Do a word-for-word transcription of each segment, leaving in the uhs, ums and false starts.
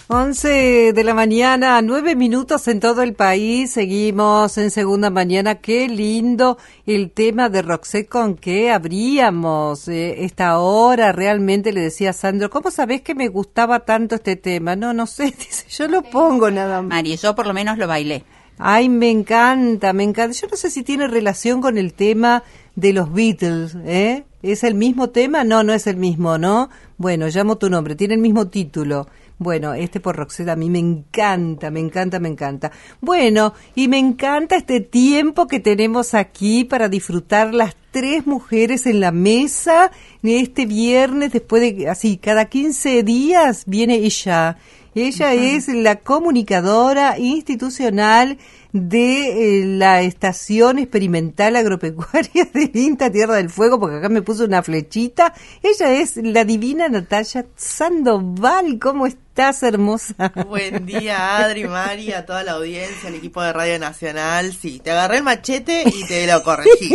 once de la mañana, nueve minutos en todo el país. Seguimos en Segunda Mañana. Qué lindo el tema de Roxette con que abríamos eh, esta hora. Realmente le decía a Sandro, ¿cómo sabés que me gustaba tanto este tema? No, no sé, dice, yo lo pongo nada más. Mari, yo por lo menos lo bailé. Ay, me encanta, me encanta. Yo no sé si tiene relación con el tema de los Beatles, ¿eh? ¿Es el mismo tema? No, no es el mismo, ¿no? Bueno, llamo tu nombre, tiene el mismo título. Bueno, este por Roxette a mí me encanta, me encanta, me encanta. Bueno, y me encanta este tiempo que tenemos aquí para disfrutar las tres mujeres en la mesa. Este viernes, después de, así, cada quince días viene ella. Ella es la comunicadora institucional de eh, la Estación Experimental Agropecuaria del INTA Tierra del Fuego, porque acá me puso una flechita. Ella es la divina Natalia Sandoval. ¿Cómo estás, hermosa? Buen día, Adri, Mari, a toda la audiencia, al equipo de Radio Nacional. Sí, te agarré el machete y te lo corregí.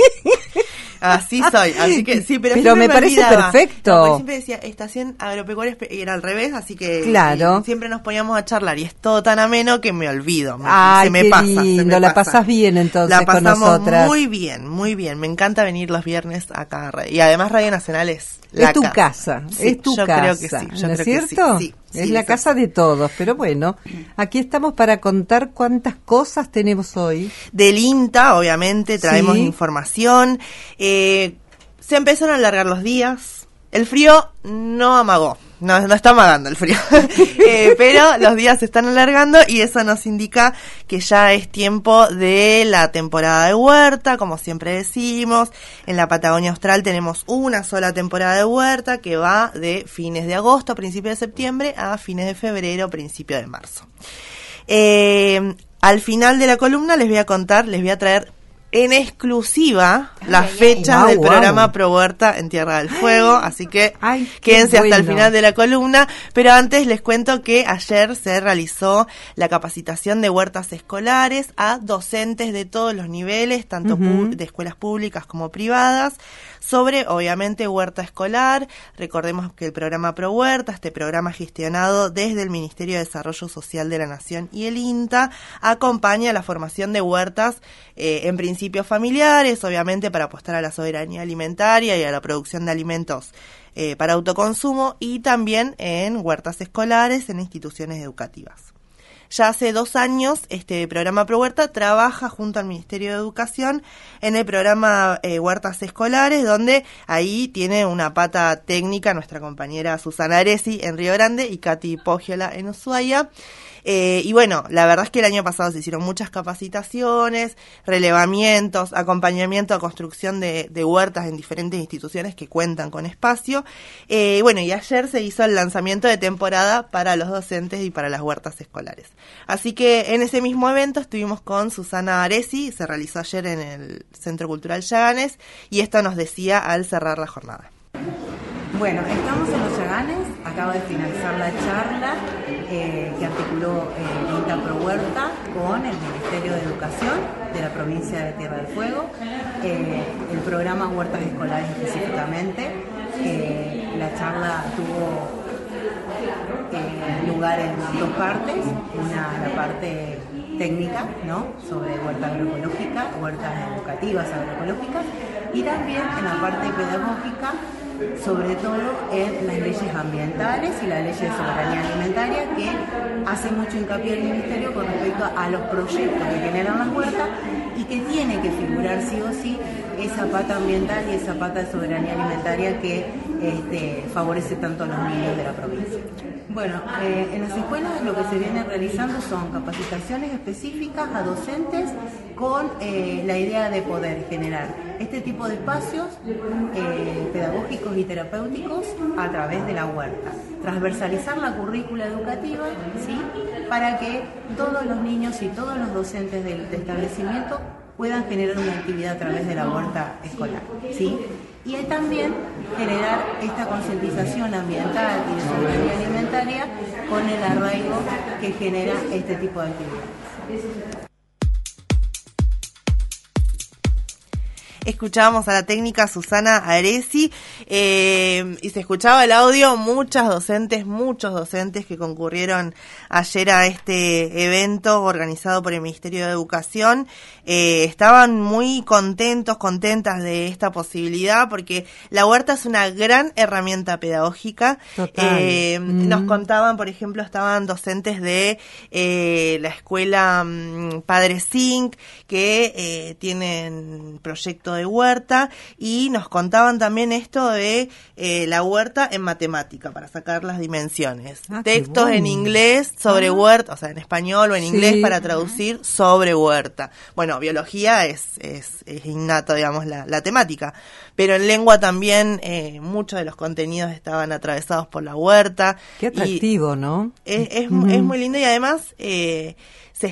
Así soy, así que sí, pero, pero me, me parece olvidaba. Perfecto. No, porque siempre decía Estación Agropecuaria y era al revés, así que claro. sí, siempre nos poníamos a charlar y es todo tan ameno que me olvido. Me, Ay, se me qué pasa, lindo, se me la pasa. pasás bien entonces la con pasamos nosotras. Muy bien, muy bien. Me encanta venir los viernes acá y además Radio Nacional es la es tu casa. casa, Sí, es tu yo casa, creo que sí, yo ¿no es creo cierto? Que sí, sí, es sí, la es casa así. de todos, pero bueno, aquí estamos para contar cuántas cosas tenemos hoy. Del INTA, obviamente, traemos sí. información. Eh, se empezaron a alargar los días. El frío no amagó. No, no está amagando el frío, eh, pero los días se están alargando y eso nos indica que ya es tiempo de la temporada de huerta, como siempre decimos. En la Patagonia Austral tenemos una sola temporada de huerta que va de fines de agosto, principio de septiembre, a fines de febrero, principio de marzo. Eh, al final de la columna les voy a contar, les voy a traer en exclusiva ay, las ay, fechas ay. del wow, programa wow. Pro Huerta en Tierra del Fuego, así que ay, quédense bueno. hasta el final de la columna, pero antes les cuento que ayer se realizó la capacitación de huertas escolares a docentes de todos los niveles, tanto uh-huh. de escuelas públicas como privadas, sobre, obviamente, huerta escolar. Recordemos que el programa Pro Huerta, este programa gestionado desde el Ministerio de Desarrollo Social de la Nación y el INTA, acompaña la formación de huertas eh, en principios familiares, obviamente para apostar a la soberanía alimentaria y a la producción de alimentos eh, para autoconsumo, y también en huertas escolares en instituciones educativas. Ya hace dos años este programa Pro Huerta trabaja junto al Ministerio de Educación en el programa eh, Huertas Escolares, donde ahí tiene una pata técnica nuestra compañera Susana Aresi en Río Grande y Katy Pogiola en Ushuaia. Eh, y bueno, la verdad es que el año pasado se hicieron muchas capacitaciones, relevamientos, acompañamiento a construcción de, de huertas en diferentes instituciones que cuentan con espacio. Eh, bueno, y ayer se hizo el lanzamiento de temporada para los docentes y para las huertas escolares. Así que en ese mismo evento estuvimos con Susana Aresi, se realizó ayer en el Centro Cultural Yaganes, y esto nos decía al cerrar la jornada. Bueno, estamos en los Yaganes, acaba de finalizar la charla eh, que articuló el eh, INTA Pro Huerta con el Ministerio de Educación de la provincia de Tierra del Fuego, eh, el programa Huertas Escolares específicamente. Eh, la charla tuvo eh, lugar en dos partes, una la parte técnica, ¿no?, sobre huerta agroecológica, huertas educativas agroecológicas, y también en la parte pedagógica, sobre todo en las leyes ambientales y la ley de soberanía alimentaria, que hace mucho hincapié el Ministerio con respecto a los proyectos que generan las huertas y que tiene que figurar sí o sí esa pata ambiental y esa pata de soberanía alimentaria que este, favorece tanto a los niños de la provincia. Bueno, eh, en las escuelas lo que se viene realizando son capacitaciones específicas a docentes con eh, la idea de poder generar este tipo de espacios eh, pedagógicos y terapéuticos a través de la huerta. Transversalizar la currícula educativa, ¿sí?, para que todos los niños y todos los docentes del, del establecimiento puedan generar una actividad a través de la huerta escolar, ¿sí? Y también generar esta concientización ambiental y de soberanía alimentaria con el arraigo que genera este tipo de actividades. escuchábamos a la técnica Susana Aresi, eh, y se escuchaba el audio, muchas docentes, muchos docentes que concurrieron ayer a este evento organizado por el Ministerio de Educación, eh, estaban muy contentos, contentas de esta posibilidad, porque la huerta es una gran herramienta pedagógica. Total. Eh, mm. Nos contaban, por ejemplo, estaban docentes de eh, la escuela um, Padre Zinc, que eh, tienen proyecto de huerta, y nos contaban también esto de eh, la huerta en matemática, para sacar las dimensiones. Ah, textos bueno. en inglés sobre ah. huerta, o sea, en español o en sí. inglés para traducir sobre huerta. Bueno, biología es, es, es innato, digamos, la, la temática, pero en lengua también eh, muchos de los contenidos estaban atravesados por la huerta. Qué atractivo, ¿no? Es, es, mm. es muy lindo, y además eh, se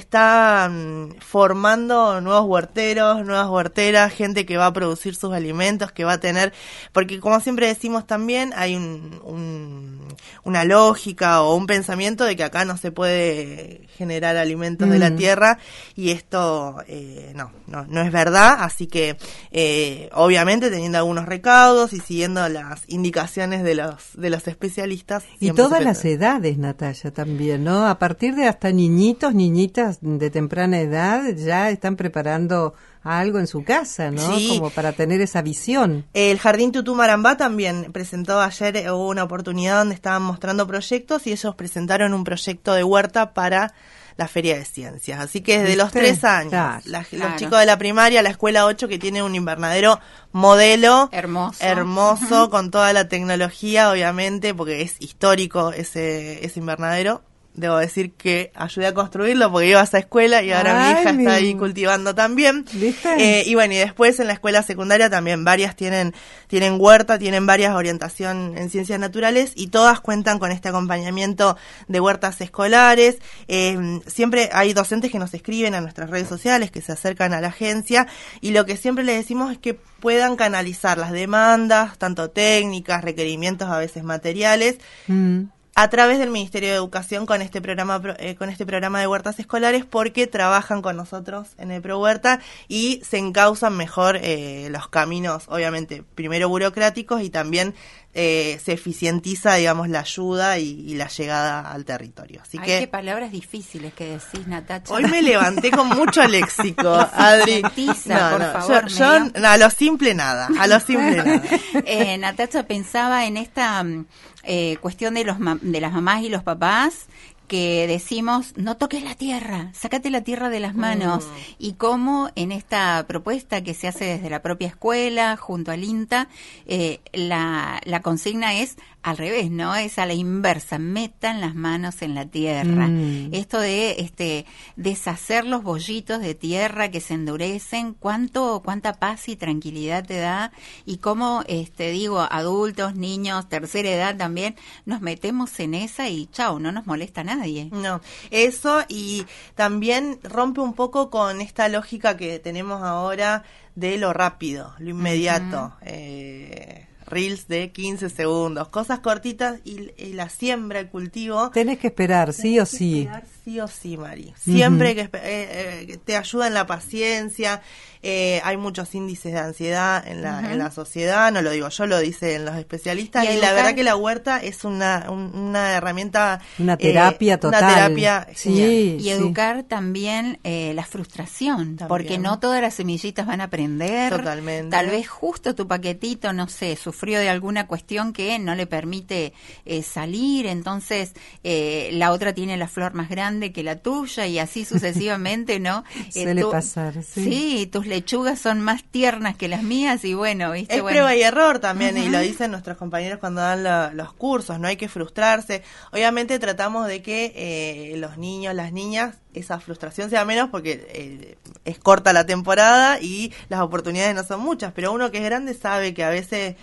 están formando nuevos huerteros, nuevas huerteras, gente que va a producir sus alimentos, que va a tener, porque como siempre decimos también, hay un, un, una lógica o un pensamiento de que acá no se puede generar alimentos mm. de la tierra, y esto eh, no, no, no es verdad, así que eh, obviamente teniendo algunos recaudos y siguiendo las indicaciones de los, de los especialistas. Y todas las edades, Natalia, también, ¿no? A partir de hasta niñitos, niñitas de temprana edad ya están preparando algo en su casa, ¿no? Sí. Como para tener esa visión. El Jardín Tutú Marambá también presentó ayer, eh, hubo una oportunidad donde estaban mostrando proyectos, y ellos presentaron un proyecto de huerta para la Feria de Ciencias. Así que desde ¿Viste? los tres años, claro, la, claro. los chicos de la primaria, la escuela ocho, que tiene un invernadero modelo hermoso, hermoso uh-huh. con toda la tecnología, obviamente, porque es histórico ese, ese invernadero. Debo decir que ayudé a construirlo porque iba a esa escuela, y ahora Ay, mi hija mi... está ahí cultivando también. Eh, y bueno, y después en la escuela secundaria también varias tienen tienen huerta, tienen varias orientación en ciencias naturales, y todas cuentan con este acompañamiento de huertas escolares. Eh, siempre hay docentes que nos escriben a nuestras redes sociales, que se acercan a la agencia, y lo que siempre les decimos es que puedan canalizar las demandas, tanto técnicas, requerimientos, a veces materiales, mm. a través del Ministerio de Educación con este programa eh, con este programa de huertas escolares, porque trabajan con nosotros en el ProHuerta y se encauzan mejor eh, los caminos, obviamente, primero burocráticos, y también eh, se eficientiza, digamos, la ayuda y, y la llegada al territorio. Así Ay, que qué palabras difíciles que decís, Natacha. Hoy me levanté con mucho léxico, Adri. No, por no, favor, yo, yo no, a lo simple nada, a lo simple nada. Eh, Natacha, pensaba en esta eh, cuestión de los de las mamás y los papás, que decimos, no toques la tierra, sácate la tierra de las manos, mm. y cómo en esta propuesta que se hace desde la propia escuela, junto al INTA, eh, la, la consigna es al revés, ¿no? Es a la inversa, metan las manos en la tierra. Mm. Esto de este deshacer los bollitos de tierra que se endurecen, cuánto cuánta paz y tranquilidad te da, y cómo, este digo, adultos, niños, tercera edad también, nos metemos en esa y chau, no nos molesta nadie. No, eso, y también rompe un poco con esta lógica que tenemos ahora de lo rápido, lo inmediato. Uh-huh. eh... reels de quince segundos, cosas cortitas, y, y la siembra, el cultivo. Tenés que esperar, sí o sí. Esperar, sí o sí, Mari. Siempre uh-huh. que eh, eh, te ayuda en la paciencia. Eh, hay muchos índices de ansiedad en la, uh-huh. en la sociedad, no lo digo yo, lo dicen los especialistas, y, y la verdad que la huerta es una, un, una herramienta, una terapia eh, total, una terapia sí, y sí. educar también eh, la frustración, también. Porque no todas las semillitas van a aprender. Totalmente. Tal vez justo tu paquetito, no sé, sufrió de alguna cuestión que no le permite eh, salir, entonces eh, la otra tiene la flor más grande que la tuya, y así sucesivamente, ¿no? Suele eh, tu, pasar, sí. Sí, tus lechugas son más tiernas que las mías, y bueno, ¿viste? Es bueno. prueba y error también, uh-huh. y lo dicen nuestros compañeros cuando dan la, los cursos, no hay que frustrarse. Obviamente tratamos de que eh, los niños, las niñas, esa frustración sea menos, porque eh, es corta la temporada y las oportunidades no son muchas, pero uno que es grande sabe que a veces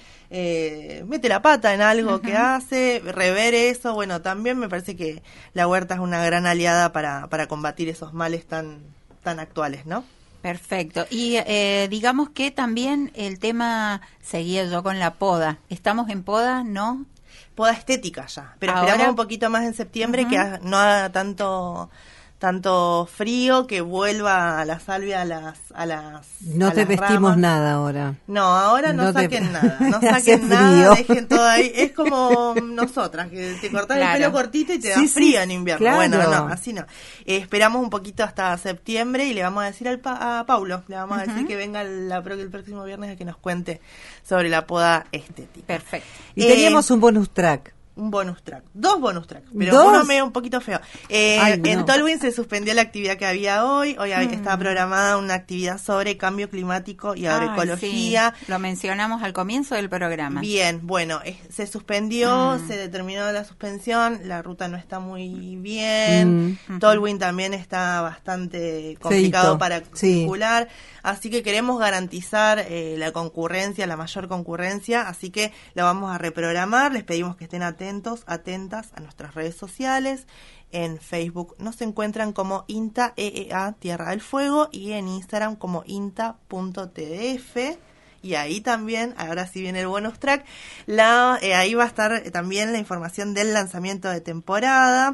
eh, mete la pata en algo uh-huh. que hace, rever eso. Bueno, también me parece que la huerta es una gran aliada para, para combatir esos males tan, tan actuales, ¿no? Perfecto. Y eh, digamos que también el tema, seguía yo con la poda. ¿Estamos en poda, no? Poda estética ya, pero Ahora, esperamos un poquito más en septiembre, uh-huh. que no haga tanto tanto frío, que vuelva a la salvia a las a las No a te las vestimos ramas. nada ahora. No, ahora no, No te- saquen nada, no Hace saquen nada, frío. dejen todo ahí. Es como nosotras, que te cortás Claro. el pelo cortito y te Sí, da sí, frío en invierno. claro. Bueno, no, así no. Eh, esperamos un poquito hasta septiembre y le vamos a decir al pa- a Paulo, le vamos a decir que venga la, pro- el próximo viernes a que nos cuente sobre la poda estética. Perfecto. Y Eh, teníamos un bonus track. Un bonus track, dos bonus tracks, pero ¿Dos? uno medio un poquito feo. Eh, Ay, En no. Tolwyn se suspendió la actividad que había hoy. Hoy hab- estaba programada una actividad sobre cambio climático y Ay, agroecología. sí, lo mencionamos al comienzo del programa. Bien, bueno, es- se suspendió, Mm. se determinó la suspensión, la ruta no está muy bien, Mm. Tolwyn también está bastante complicado Feíto, para sí. circular, así que queremos garantizar eh, la concurrencia, la mayor concurrencia, así que la vamos a reprogramar, les pedimos que estén atentos, atentas a nuestras redes sociales. En Facebook nos encuentran como INTA E E A Tierra del Fuego y en Instagram como inta punto t d f. Y ahí también, ahora sí viene el bonus track, la, eh, ahí va a estar eh, también la información del lanzamiento de temporada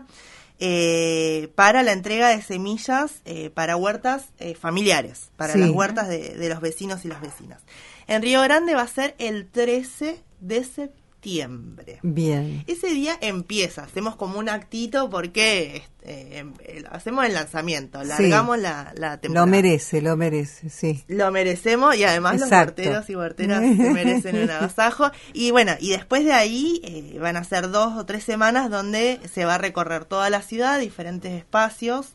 eh, para la entrega de semillas eh, para huertas eh, familiares, para Sí. las huertas de, de los vecinos y las vecinas. En Río Grande va a ser el trece de septiembre. Bien. Ese día empieza, hacemos como un actito porque eh, em- eh, hacemos el lanzamiento, largamos la, la temporada. Lo merece, lo merece, sí. Lo merecemos y además Exacto. los huerteros y huerteras se merecen un agasajo. Y bueno, y después de ahí eh, van a ser dos o tres semanas donde se va a recorrer toda la ciudad, diferentes espacios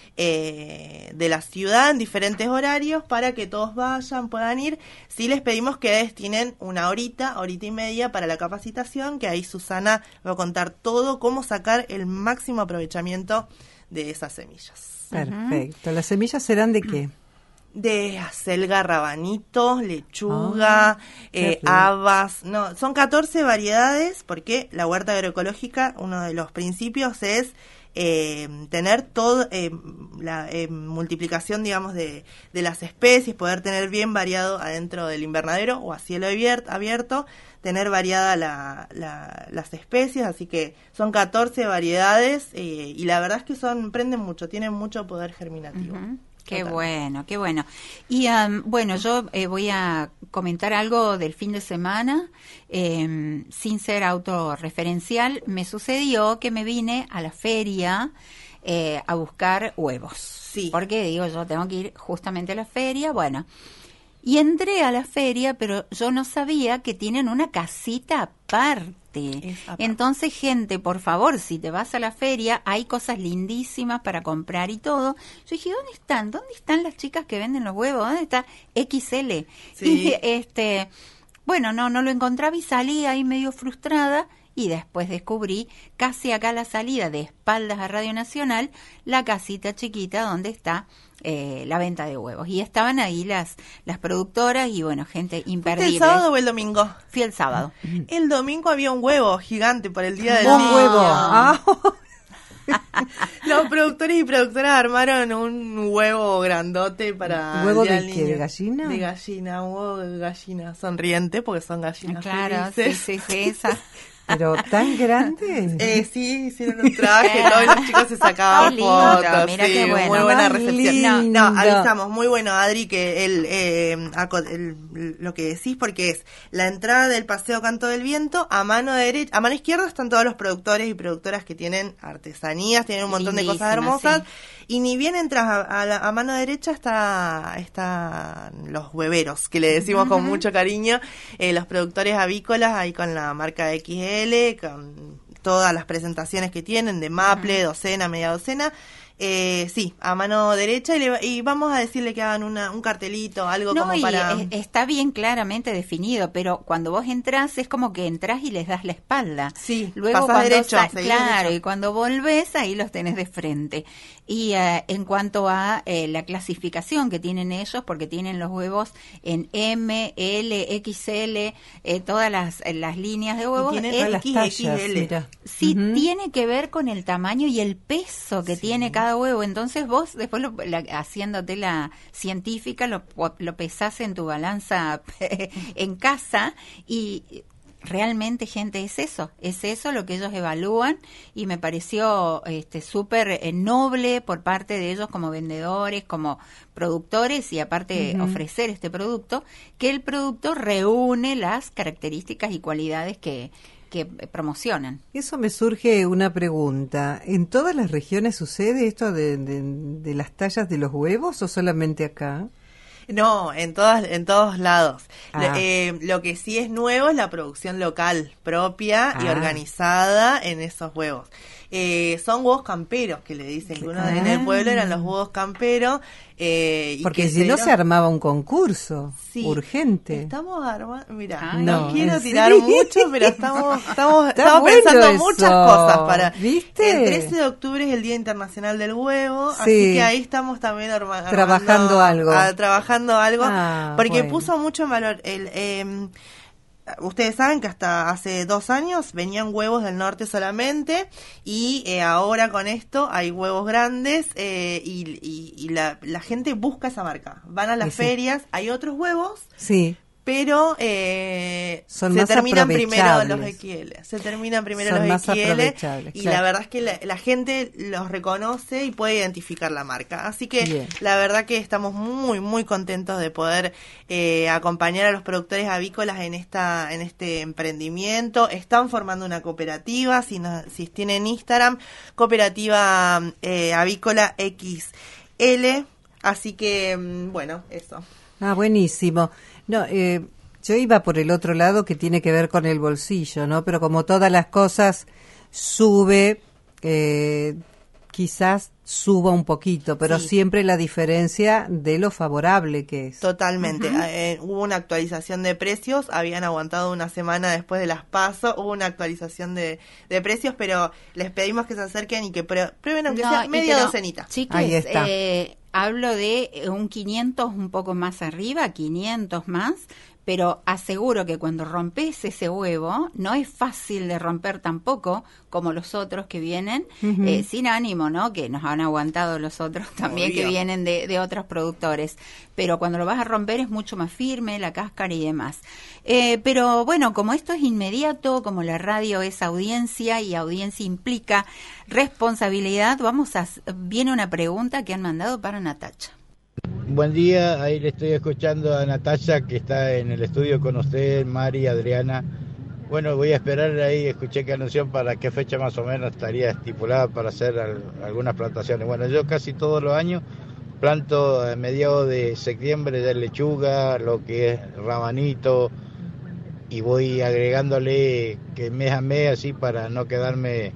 eh, de la ciudad en diferentes horarios para que todos vayan, puedan ir. Sí les pedimos que destinen una horita, horita y media para la capacitación, que ahí Susana va a contar todo, cómo sacar el máximo aprovechamiento de esas semillas. Perfecto. ¿Las semillas serán de qué? De acelga, rabanito, lechuga, Ah, qué eh, rico. habas, no, son catorce variedades porque la huerta agroecológica, uno de los principios es eh, tener todo, eh, la eh, multiplicación, digamos, de, de las especies, poder tener bien variado adentro del invernadero o a cielo abierto, abierto tener variada la, la, las especies, así que son catorce variedades eh, y la verdad es que son prenden mucho, tienen mucho poder germinativo. Ujú. Qué Total. bueno, qué bueno. Y um, bueno, yo eh, voy a comentar algo del fin de semana, eh, sin ser autorreferencial. Me sucedió que me vine a la feria eh, a buscar huevos. Sí. Porque digo, yo tengo que ir justamente a la feria, bueno. Y entré a la feria, pero yo no sabía que tienen una casita aparte. Es aparte. Entonces, gente, por favor, si te vas a la feria, hay cosas lindísimas para comprar y todo. Yo dije, ¿dónde están? ¿Dónde están las chicas que venden los huevos? ¿Dónde está X L? Sí. Y este, bueno, no, no lo encontraba y salí ahí medio frustrada. Y después descubrí, casi acá a la salida, de espaldas a Radio Nacional, la casita chiquita donde está eh, la venta de huevos. Y estaban ahí las las productoras y, bueno, gente ¿Fuiste imperdible. el sábado o el domingo? Fui el sábado. El domingo había un huevo gigante para el día del Un niño. huevo. Ah, Los productores y productoras armaron un huevo grandote para ¿Un huevo el día de del qué? niño. ¿De gallina? De gallina, un huevo de gallina sonriente porque son gallinas Claro, sí, felices. sí, sí, esa. pero tan grande. Eh, sí, hicieron un traje, todos los chicos se sacaban Qué lindo, fotos, mira sí, qué bueno. muy buena Más recepción. No, no, lindo. avisamos, muy bueno, Adri, que el, eh, aco- el- lo que decís, porque es la entrada del Paseo Canto del Viento, a mano derecha, a mano izquierda están todos los productores y productoras que tienen artesanías, tienen un montón de cosas Lindísimas, hermosas, y ni bien entras a, a la- a mano derecha está están los hueveros, que le decimos con mucho cariño, eh, los productores avícolas, ahí con la marca X L, con todas las presentaciones que tienen de maple, docena, media docena. Eh, sí, a mano derecha y, le- y vamos a decirle que hagan una, un cartelito, algo No, como y para... es- está bien claramente definido, pero cuando vos entras es como que entras y les das la espalda. Sí, Luego pasás cuando derecho, sa- seguís claro, derecho. y cuando volvés ahí los tenés de frente. Y eh, en cuanto a eh, la clasificación que tienen ellos, porque tienen los huevos en M, L, X L, eh, todas las, las líneas de huevos, tienen eh, Todas las X, tallas, X L. mira. sí Ujú. tiene que ver con el tamaño y el peso que tiene cada huevo. Entonces vos después lo- la- haciéndote la científica lo, po- lo pesás en tu balanza en casa y realmente, gente, es eso, es eso lo que ellos evalúan, y me pareció este súper eh, noble por parte de ellos como vendedores, como productores, y aparte uh-huh. ofrecer este producto, que el producto reúne las características y cualidades que que promocionan. Eso me surge una pregunta. ¿En todas las regiones sucede esto de, de, de las tallas de los huevos o solamente acá? No, en todas, en todos lados. Ah. Lo, eh, lo que sí es nuevo es la producción local, propia ah. y organizada en esos huevos. Eh, son huevos camperos, que le dicen, que uno ah. en el pueblo eran los huevos camperos. Eh, y Porque que si se no dieron... se armaba un concurso sí. urgente. Estamos armando, mira, Ay, no, no quiero ¿sí? tirar mucho, pero estamos, estamos, Está estamos bueno pensando eso. muchas cosas para. ¿Viste? El trece de octubre es el Día Internacional del Huevo, sí. así que ahí estamos también arma, trabajando armando, algo, a, trabajando algo, ah, porque bueno. puso mucho en valor el. Eh, Ustedes saben que hasta hace dos años venían huevos del norte solamente, y eh, ahora con esto hay huevos grandes, eh, y, y, y la, la gente busca esa marca. Van a las sí, ferias, hay otros huevos, sí, pero eh, son se más terminan primero los X L. Se terminan primero son los X L, y claro. la verdad es que la, la gente los reconoce y puede identificar la marca. Así que Bien. La verdad que estamos muy, muy contentos de poder eh, acompañar a los productores avícolas en esta en este emprendimiento. Están formando una cooperativa, si, no, si tienen Instagram, Cooperativa eh, Avícola X L. Así que, bueno, eso. Ah, buenísimo. No, eh, yo iba por el otro lado, que tiene que ver con el bolsillo, ¿no? Pero como todas las cosas, sube, eh, quizás suba un poquito, pero sí. siempre la diferencia de lo favorable que es. Totalmente. Uh-huh. Eh, hubo una actualización de precios, habían aguantado una semana después de las PASO, hubo una actualización de, de precios, pero les pedimos que se acerquen y que prue- prueben aunque no, sea media pero, docenita. Chiques, ahí está. Eh, hablo de un quinientos un poco más arriba, quinientos más, pero aseguro que cuando rompes ese huevo, no es fácil de romper tampoco, como los otros que vienen, uh-huh. eh, sin ánimo, ¿no? Que nos han aguantado los otros también, Obvio. que vienen de, de otros productores. Pero cuando lo vas a romper es mucho más firme, la cáscara y demás. Eh, pero bueno, como esto es inmediato, como la radio es audiencia y audiencia implica responsabilidad, vamos a... Viene una pregunta que han mandado para Natacha. Buen día, ahí le estoy escuchando a Natacha, que está en el estudio con usted, Mari, Adriana. Bueno, voy a esperar ahí, escuché que anunció para qué fecha más o menos estaría estipulada para hacer al, algunas plantaciones. Bueno, yo casi todos los años planto a mediados de septiembre de lechuga, lo que es rabanito, y voy agregándole que mes a mes así para no quedarme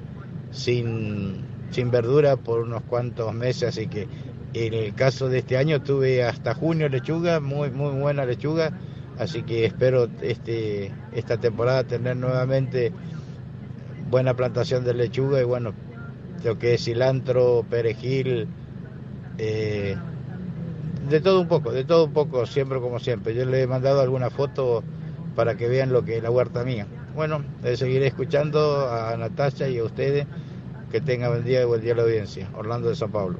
sin, sin verdura por unos cuantos meses, así que en el caso de este año tuve hasta junio lechuga, muy muy buena lechuga, así que espero este esta temporada tener nuevamente buena plantación de lechuga y bueno, lo que es cilantro, perejil, eh, de todo un poco, de todo un poco, siempre como siempre. Yo le he mandado alguna foto para que vean lo que es la huerta mía. Bueno, eh, seguiré escuchando a Natacha y a ustedes, que tengan buen día y buen día a la audiencia. Orlando de San Pablo.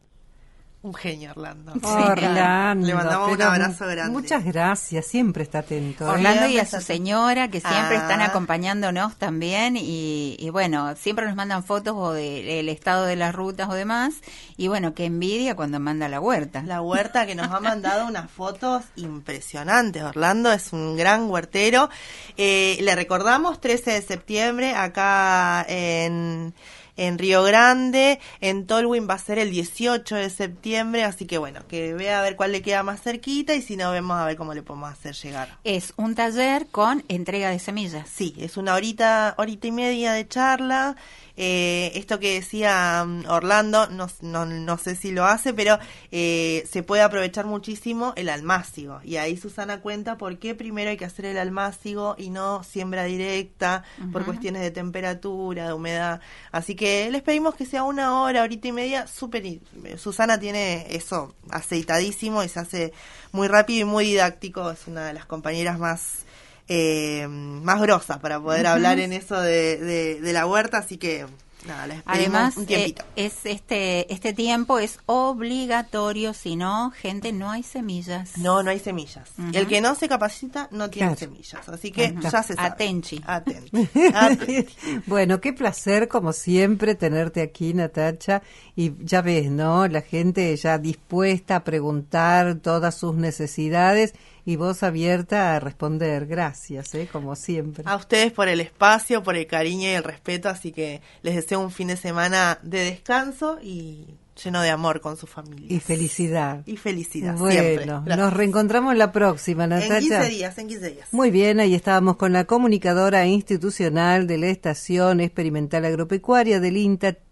Un genio, Orlando. Sí, Orlando. Le mandamos un abrazo grande. Muchas gracias, siempre está atento. ¿eh? Orlando y a su señora, que siempre ah. están acompañándonos también, y, y bueno, siempre nos mandan fotos o del estado de las rutas o demás, y bueno, qué envidia cuando manda la huerta. La huerta, que nos ha mandado unas fotos impresionantes. Orlando es un gran huertero. Eh, le recordamos, trece de septiembre, acá en... en Río Grande, en Tolwyn va a ser el dieciocho de septiembre, así que bueno, que vea a ver cuál le queda más cerquita y si no, vemos a ver cómo le podemos hacer llegar. Es un taller con entrega de semillas. Sí, es una horita, horita y media de charla. Eh, esto que decía um, Orlando, no, no, no sé si lo hace, pero eh, se puede aprovechar muchísimo el almácigo. Y ahí Susana cuenta por qué primero hay que hacer el almácigo y no siembra directa, uh-huh. por cuestiones de temperatura, de humedad. Así que les pedimos que sea una hora, horita y media, súper. Susana tiene eso aceitadísimo y se hace muy rápido y muy didáctico. Es una de las compañeras más... Eh, más grosas para poder uh-huh. hablar en eso de, de, de la huerta, así que nada, les pedimos Además, un tiempito. eh, es este este tiempo es obligatorio, si no, gente, no hay semillas. No, no hay semillas. Ujú. El que no se capacita no tiene Claro. semillas. Así que Ujú. ya se sabe. Atenchi. Atenchi. Atenchi. Bueno, qué placer como siempre tenerte aquí, Natacha, y ya ves, ¿no? La gente ya dispuesta a preguntar todas sus necesidades y vos abierta a responder. Gracias, ¿eh? Como siempre. A ustedes por el espacio, por el cariño y el respeto, así que les deseo un fin de semana de descanso y lleno de amor con su familia. Y felicidad. Y felicidad, siempre. Bueno, Gracias. nos reencontramos la próxima, Natacha. En quince días, en quince días. Muy bien, ahí estábamos con la comunicadora institucional de la Estación Experimental Agropecuaria del INTA,